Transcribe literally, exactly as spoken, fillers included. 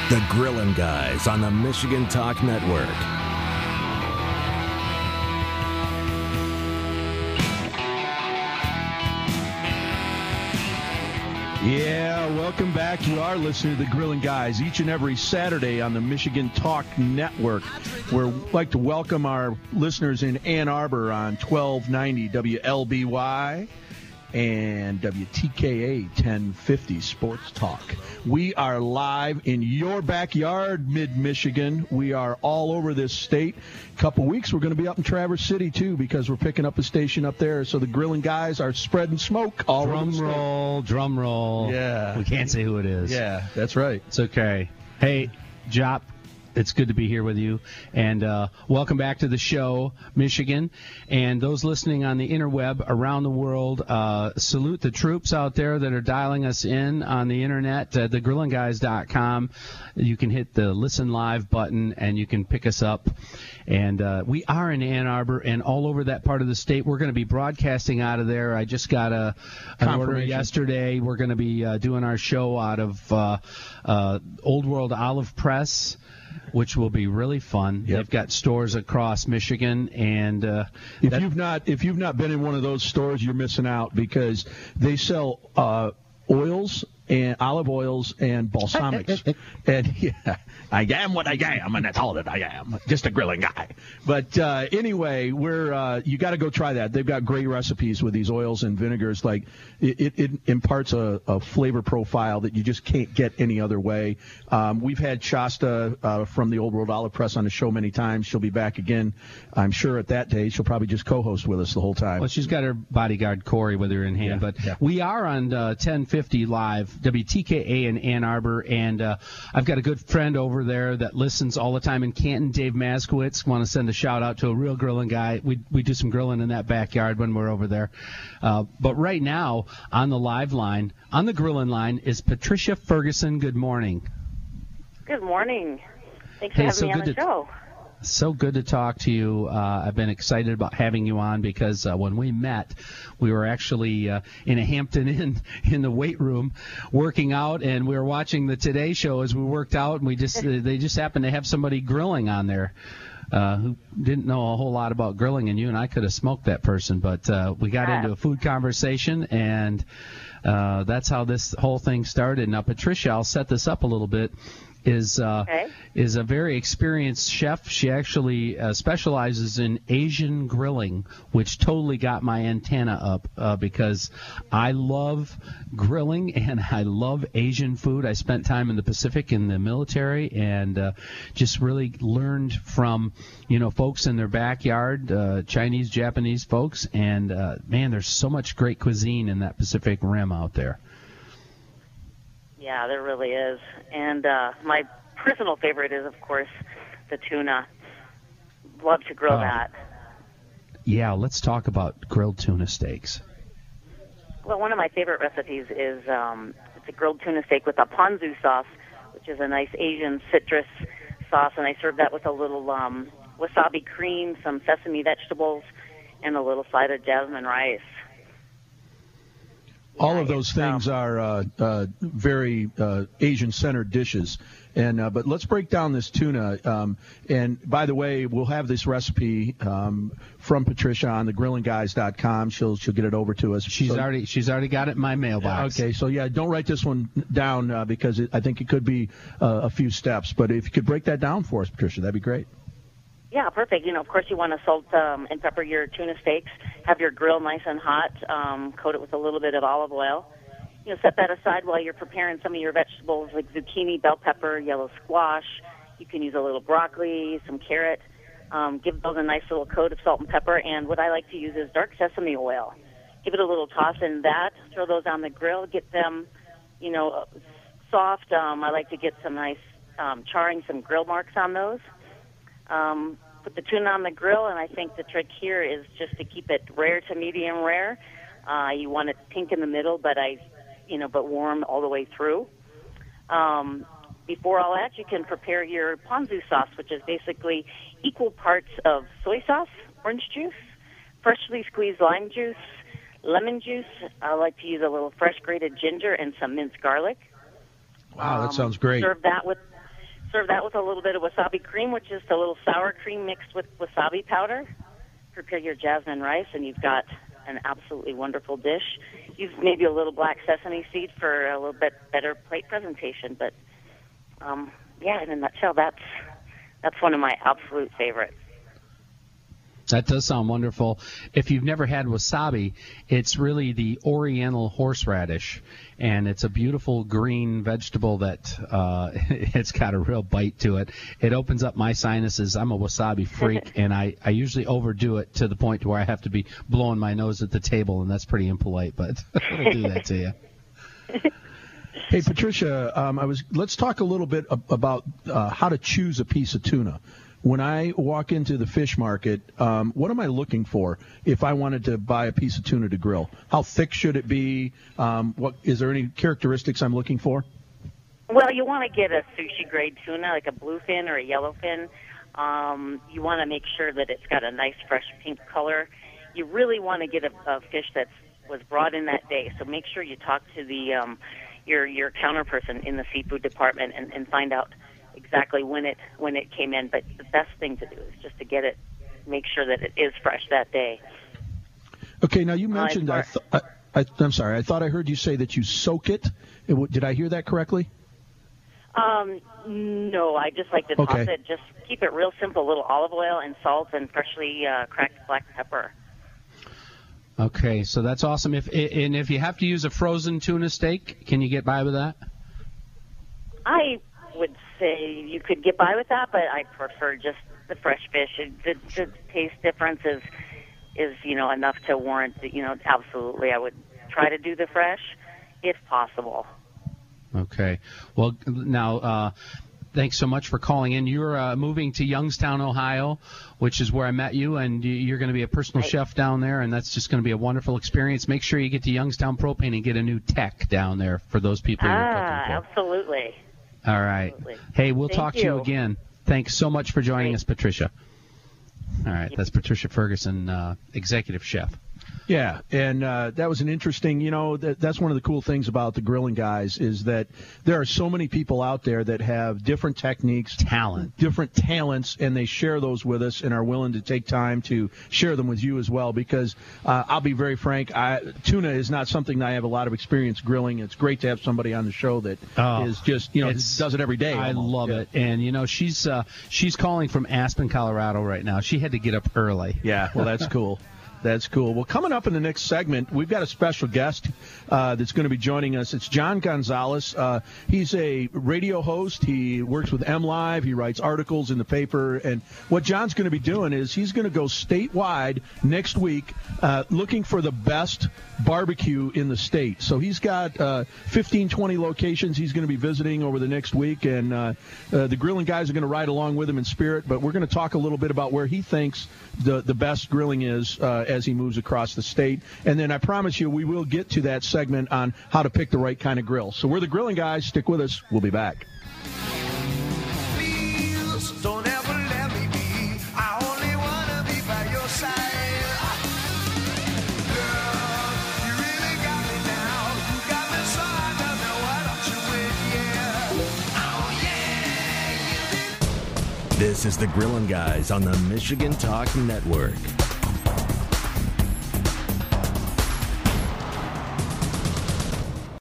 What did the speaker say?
The Grillin' Guys on the Michigan Talk Network. Yeah, welcome back. You are listening to the Grillin' Guys each and every Saturday on the Michigan Talk Network. We'd like to welcome our listeners in Ann Arbor on twelve ninety W L B Y and W T K A ten fifty Sports Talk. We are live in your backyard, mid-Michigan. We are all over this state. A couple weeks, we're going to be up in Traverse City, too, because we're picking up a station up there. So the Grillin' Guys are spreading smoke all over the state. Drum roll, drum roll. Yeah. We can't say who it is. Yeah, that's right. It's okay. Hey, Jop, it's good to be here with you. And uh, welcome back to the show, Michigan. And those listening on the interweb around the world, uh, salute the troops out there that are dialing us in on the internet at the grillin guys dot com. You can hit the Listen Live button, and you can pick us up. And uh, we are in Ann Arbor and all over that part of the state. We're going to be broadcasting out of there. I just got a an order yesterday. We're going to be uh, doing our show out of uh, uh, Old World Olive Press, which will be really fun. Yep. They've got stores across Michigan, and uh, if that, you've not if you've not been in one of those stores, you're missing out, because they sell uh, oils and olive oils and balsamics. And yeah, I am what I am, and that's all that I am. Just a grilling guy. But uh, anyway, we're uh, you got to go try that. They've got great recipes with these oils and vinegars. Like it, it, it imparts a, a flavor profile that you just can't get any other way. Um, we've had Shasta uh, from the Old World Olive Press on the show many times. She'll be back again, I'm sure, at that day. She'll probably just co-host with us the whole time. Well, she's got her bodyguard Corey with her in hand. Yeah, but yeah. We are on uh, ten fifty live. W T K A in Ann Arbor, and uh, I've got a good friend over there that listens all the time in Canton, Dave Maskowitz. Want to send a shout out to a real grilling guy. We we do some grilling in that backyard when we're over there. Uh, but right now, on the live line, on the grilling line, is Patricia Ferguson. Good morning. Good morning. Thanks for hey, having so me on the to, show. So good to talk to you. Uh, I've been excited about having you on because uh, when we met, we were actually uh, in a Hampton Inn in the weight room working out, and we were watching the Today Show as we worked out, and we just they just happened to have somebody grilling on there uh, who didn't know a whole lot about grilling, and you and I could have smoked that person, but uh, we got yeah. into a food conversation, and uh, that's how this whole thing started. Now, Patricia, I'll set this up a little bit. Is uh, okay. is a very experienced chef. She actually uh, specializes in Asian grilling, which totally got my antenna up uh, because I love grilling and I love Asian food. I spent time in the Pacific in the military and uh, just really learned from you know folks in their backyard, uh, Chinese, Japanese folks, and uh, man, there's so much great cuisine in that Pacific Rim out there. Yeah, there really is. And uh, my personal favorite is, of course, the tuna. Love to grill oh. that. Yeah, let's talk about grilled tuna steaks. Well, one of my favorite recipes is um, it's a grilled tuna steak with a ponzu sauce, which is a nice Asian citrus sauce, and I serve that with a little um, wasabi cream, some sesame vegetables, and a little side of jasmine rice. All of those things are uh, uh, very uh, Asian-centered dishes. And uh, but let's break down this tuna. Um, and by the way, we'll have this recipe um, from Patricia on the grillin guys dot com. She'll she'll get it over to us. She's so, already she's already got it in my mailbox. Okay, so yeah, don't write this one down uh, because it, I think it could be uh, a few steps. But if you could break that down for us, Patricia, that'd be great. Yeah, perfect. You know, of course, you want to salt um, and pepper your tuna steaks. Have your grill nice and hot. Um, coat it with a little bit of olive oil. You know, set that aside while you're preparing some of your vegetables like zucchini, bell pepper, yellow squash. You can use a little broccoli, some carrot. Um, give those a nice little coat of salt and pepper. And what I like to use is dark sesame oil. Give it a little toss in that. Throw those on the grill. Get them, you know, soft. Um, I like to get some nice um, charring, some grill marks on those. Um, put the tuna on the grill, and I think the trick here is just to keep it rare to medium rare. Uh, you want it pink in the middle, but I, you know, but warm all the way through. Um, before all that, you can prepare your ponzu sauce, which is basically equal parts of soy sauce, orange juice, freshly squeezed lime juice, lemon juice. I like to use a little fresh grated ginger and some minced garlic. Wow, that um, sounds great. Serve that with serve that with a little bit of wasabi cream, which is a little sour cream mixed with wasabi powder. Prepare your jasmine rice, and you've got an absolutely wonderful dish. Use maybe a little black sesame seed for a little bit better plate presentation. But, um, yeah, in a nutshell, that's that's one of my absolute favorites. That does sound wonderful. If you've never had wasabi, it's really the Oriental horseradish, and it's a beautiful green vegetable that uh, it's got a real bite to it. It opens up my sinuses. I'm a wasabi freak, and I, I usually overdo it to the point where I have to be blowing my nose at the table, and that's pretty impolite, but it'll do that to you. Hey, Patricia, um, I was. Let's talk a little bit ab- about uh, how to choose a piece of tuna. When I walk into the fish market, um, what am I looking for if I wanted to buy a piece of tuna to grill? How thick should it be? Um, what is there any characteristics I'm looking for? Well, you want to get a sushi-grade tuna, like a bluefin or a yellowfin. Um, you want to make sure that it's got a nice, fresh pink color. You really want to get a, a fish that was brought in that day. So make sure you talk to the um, your your counter person in the seafood department and, and find out exactly when it when it came in. But the best thing to do is just to get it, make sure that it is fresh that day. Okay, now you mentioned, uh, I th- I, I, I'm sorry, I thought I heard you say that you soak it. it w- did I hear that correctly? Um, no, I just like to toss Okay. it. Just keep it real simple, a little olive oil and salt and freshly uh, cracked black pepper. Okay, so that's awesome. If and if you have to use a frozen tuna steak, can you get by with that? I would say you could get by with that, but I prefer just the fresh fish. The, the taste difference is, is, you know, enough to warrant, you know, absolutely. I would try to do the fresh if possible. Okay. Well, now, uh, thanks so much for calling in. You're uh, moving to Youngstown, Ohio, which is where I met you, and you're going to be a personal Right. chef down there, and that's just going to be a wonderful experience. Make sure you get to Youngstown Propane and get a new tech down there for those people you're Ah, cooking for. absolutely. All right. Absolutely. Hey, we'll Thank talk to you you. again. Thanks so much for joining Great. us, Patricia. All right. That's Patricia Ferguson, uh, executive chef. Yeah, and uh, that was an interesting, you know, that, that's one of the cool things about the Grilling Guys is that there are so many people out there that have different techniques, Talent. different talents, and they share those with us and are willing to take time to share them with you as well because uh, I'll be very frank, I, tuna is not something that I have a lot of experience grilling. It's great to have somebody on the show that Oh, is just, you know, it's- does it every day. I almost. love Yeah. it. And, you know, she's uh, she's calling from Aspen, Colorado right now. She had to get up early. Yeah, well, that's cool. That's cool. Well, coming up in the next segment, we've got a special guest uh, that's going to be joining us. It's John Gonzalez. Uh, he's a radio host. He works with M Live. He writes articles in the paper. And what John's going to be doing is he's going to go statewide next week uh, looking for the best barbecue in the state. So he's got uh, fifteen, twenty locations he's going to be visiting over the next week. And uh, uh, the Grilling Guys are going to ride along with him in spirit. But we're going to talk a little bit about where he thinks the, the best grilling is uh, as he moves across the state. And then I promise you we will get to that segment on how to pick the right kind of grill. So we're the Grilling Guys. Stick with us. We'll be back. Please don't ever let me be. I only wanna be by your side. Girl, you really got me now. You got me so I don't know why don't you win, yeah. Oh yeah, you did. This is the Grillin' Guys on the Michigan Talk Network.